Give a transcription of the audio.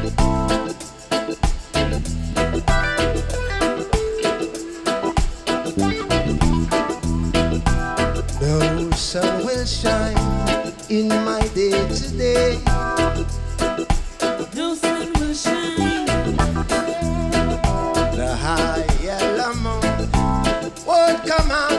No sun will shine in my day today. No sun will shine. The high yellow moon won't come out.